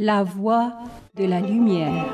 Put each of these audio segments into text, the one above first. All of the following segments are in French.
La voie de la lumière.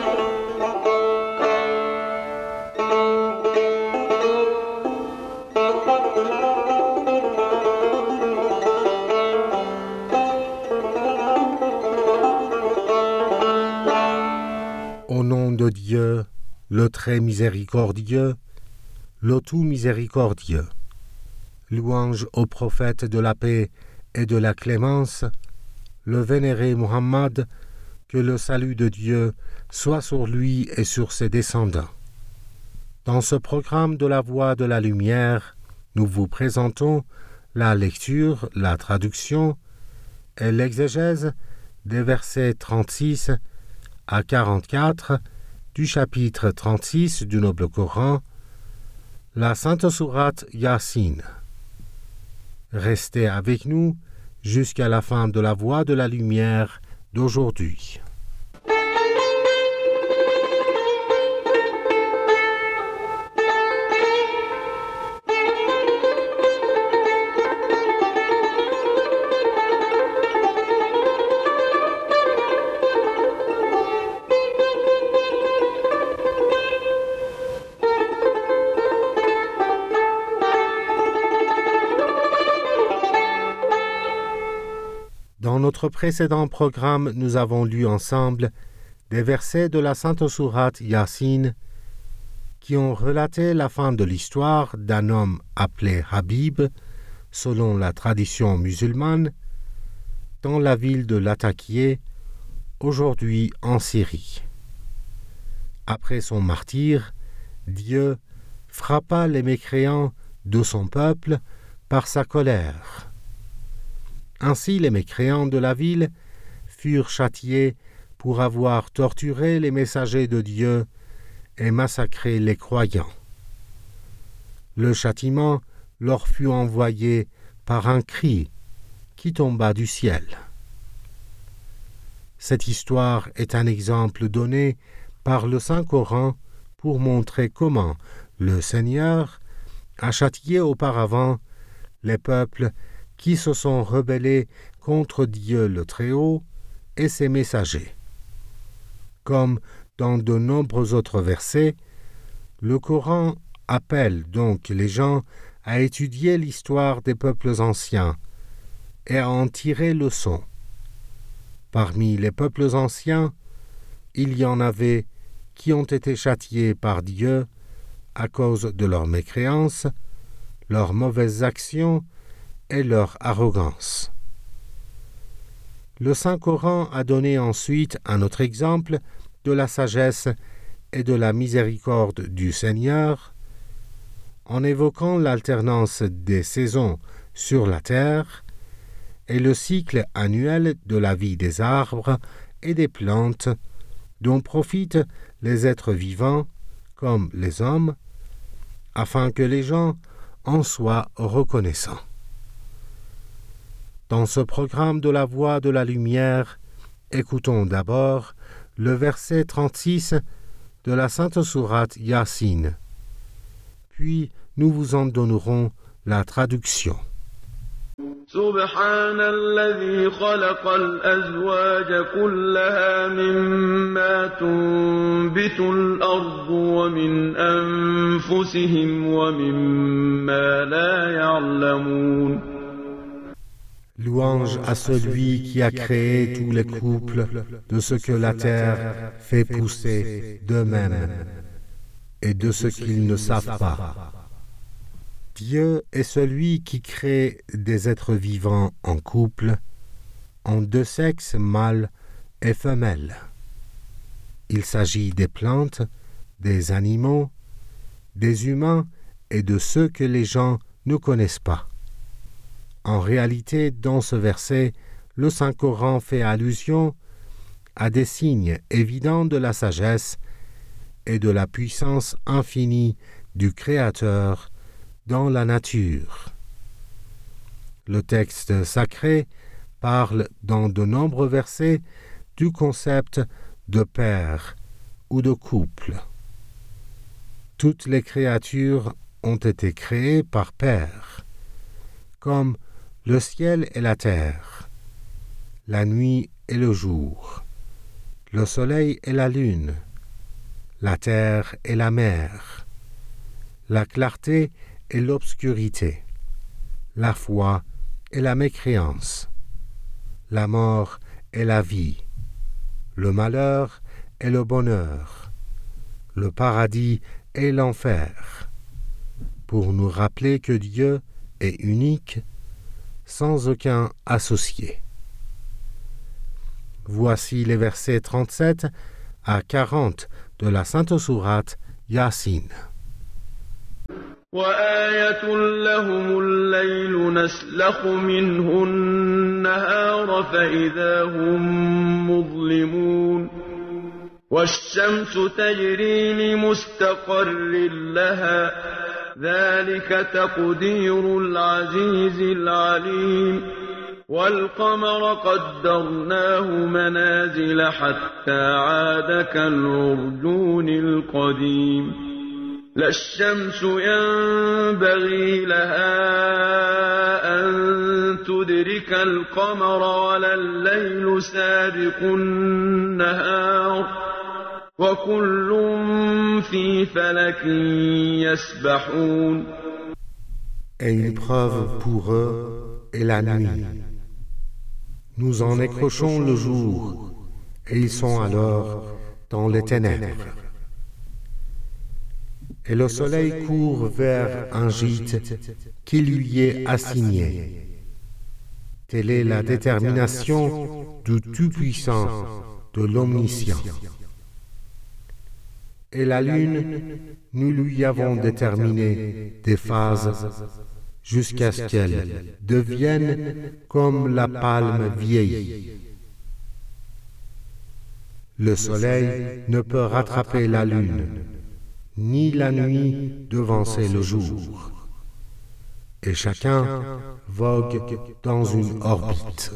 Au nom de Dieu, le très miséricordieux, le tout miséricordieux. Louange au prophète de la paix et de la clémence, le vénéré Muhammad, que le salut de Dieu soit sur lui et sur ses descendants. Dans ce programme de la Voie de la Lumière, nous vous présentons la lecture, la traduction et l'exégèse des versets 36 à 44 du chapitre 36 du Noble Coran, la Sainte Sourate Yasin. Restez avec nous jusqu'à la fin de la Voie de la Lumière d'aujourd'hui. Dans notre précédent programme, nous avons lu ensemble des versets de la Sainte Sourate Yasin qui ont relaté la fin de l'histoire d'un homme appelé Habib, selon la tradition musulmane, dans la ville de Latakié, aujourd'hui en Syrie. Après son martyre, Dieu frappa les mécréants de son peuple par sa colère. Ainsi, les mécréants de la ville furent châtiés pour avoir torturé les messagers de Dieu et massacré les croyants. Le châtiment leur fut envoyé par un cri qui tomba du ciel. Cette histoire est un exemple donné par le Saint-Coran pour montrer comment le Seigneur a châtié auparavant les peuples qui se sont rebellés contre Dieu le Très-Haut et ses messagers. Comme dans de nombreux autres versets, le Coran appelle donc les gens à étudier l'histoire des peuples anciens et à en tirer leçon. Parmi les peuples anciens, il y en avait qui ont été châtiés par Dieu à cause de leur mécréance, leurs mauvaises actions et leur arrogance. Le Saint-Coran a donné ensuite un autre exemple de la sagesse et de la miséricorde du Seigneur, en évoquant l'alternance des saisons sur la terre et le cycle annuel de la vie des arbres et des plantes dont profitent les êtres vivants, comme les hommes, afin que les gens en soient reconnaissants. Dans ce programme de la Voie de la Lumière, écoutons d'abord le verset 36 de la Sainte Sourate Yasin. Puis nous vous en donnerons la traduction. سبحان الذي خلق الأزواج كلها مما تنبت الأرض ومن أنفسهم ومما لا يعلمون. Louange à celui qui a créé tous les couples de ce que la terre fait pousser d'eux-mêmes et de ce qu'ils ne savent pas. Dieu est celui qui crée des êtres vivants en couple, en deux sexes mâles et femelles. Il s'agit des plantes, des animaux, des humains et de ceux que les gens ne connaissent pas. En réalité, dans ce verset, le Saint-Coran fait allusion à des signes évidents de la sagesse et de la puissance infinie du Créateur dans la nature. Le texte sacré parle dans de nombreux versets du concept de père ou de couple. Toutes les créatures ont été créées par père, comme le ciel et la terre, la nuit et le jour, le soleil et la lune, la terre et la mer, la clarté et l'obscurité, la foi et la mécréance, la mort et la vie, le malheur et le bonheur, le paradis et l'enfer, pour nous rappeler que Dieu est unique, sans aucun associé. Voici les versets 37 à 40 de la Sainte Sourate Yasin. وآية لهم الليل نسلخ منه النهار فإذا هم مظلمون والشمس تجري لمستقر لها ذلك تقدير العزيز العليم والقمر قدرناه منازل حتى عاد كالعرجون القديم لا الشمس ينبغي لها أن تدرك القمر ولا الليل سابق النهار وكل في فلك يسبحون. Et une preuve pour eux est la nuit. Nous en écrochons le jour, et ils sont alors dans les ténèbres. Et le soleil court vers un gîte qui lui est assigné. Telle est la détermination du Tout-Puissant, de l'Omniscient. Et la lune, nous lui avons déterminé des phases jusqu'à ce qu'elle devienne comme la palme vieillie. Le soleil ne peut rattraper la lune, ni la nuit devancer le jour. Et chacun vogue dans une orbite.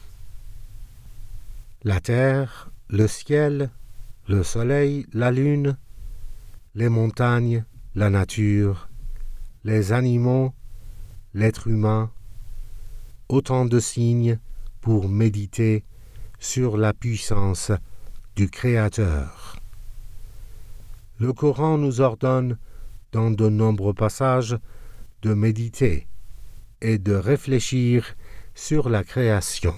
La terre, le ciel, le soleil, la lune, les montagnes, la nature, les animaux, l'être humain, autant de signes pour méditer sur la puissance du Créateur. Le Coran nous ordonne, dans de nombreux passages, de méditer et de réfléchir sur la création.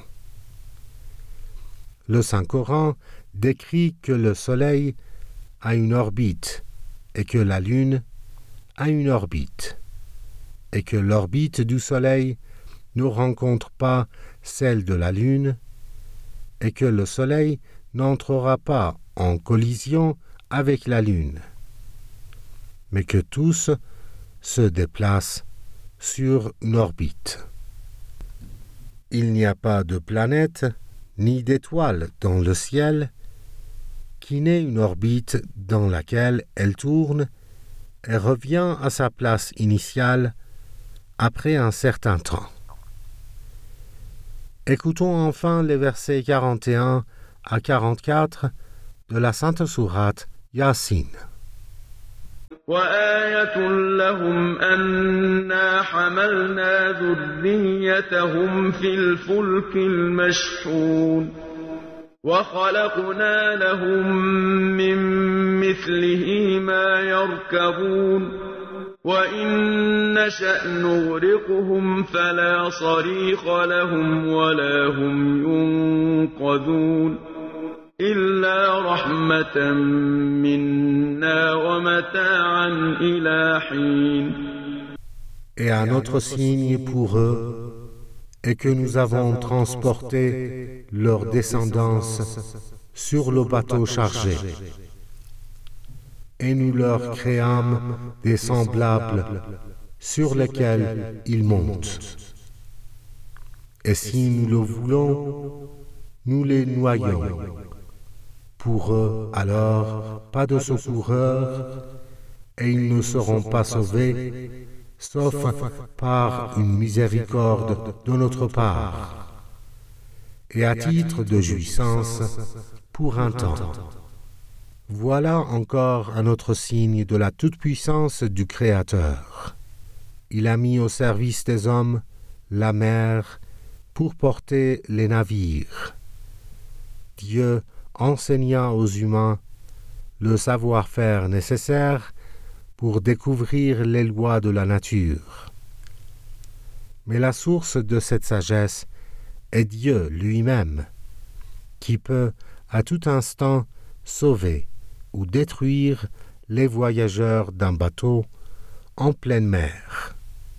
Le Saint-Coran décrit que le Soleil a une orbite et que la Lune a une orbite, et que l'orbite du Soleil ne rencontre pas celle de la Lune, et que le Soleil n'entrera pas en collision avec la Lune, mais que tous se déplacent sur une orbite. Il n'y a pas de planète ni d'étoile dans le ciel qui n'ait une orbite dans laquelle elle tourne et revient à sa place initiale après un certain temps. Écoutons enfin les versets 41 à 44 de la Sainte Sourate Yasin. وآية لهم أنا حملنا ذريتهم في الفلك المشحون وخلقنا لهم من مثله ما يركبون وإن نشأ نغرقهم فلا صريخ لهم ولا هم ينقذون إلا رحمة منا ومتاعا إلى حين. Et un autre signe pour eux est que nous avons transporté leur descendance sur le bateau chargé, et nous leur créâmes des semblables sur lesquels ils montent. Et si nous le voulons, nous les noyons. Pour eux, alors, pas de secoureurs, et ils ne seront pas sauvés, sauf par une miséricorde de notre part, et à titre de jouissance pour un temps. Voilà encore un autre signe de la toute-puissance du Créateur. Il a mis au service des hommes la mer pour porter les navires, Dieu enseigna aux humains le savoir-faire nécessaire pour découvrir les lois de la nature. Mais la source de cette sagesse est Dieu lui-même, qui peut à tout instant sauver ou détruire les voyageurs d'un bateau en pleine mer.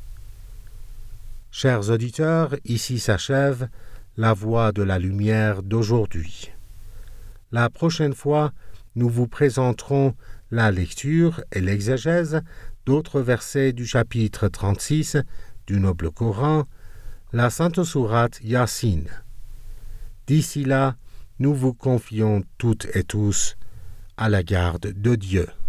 Chers auditeurs, ici s'achève la voie de la lumière d'aujourd'hui. La prochaine fois, nous vous présenterons la lecture et l'exégèse d'autres versets du chapitre 36 du Noble Coran, la Sainte Sourate Yassine. D'ici là, nous vous confions toutes et tous à la garde de Dieu.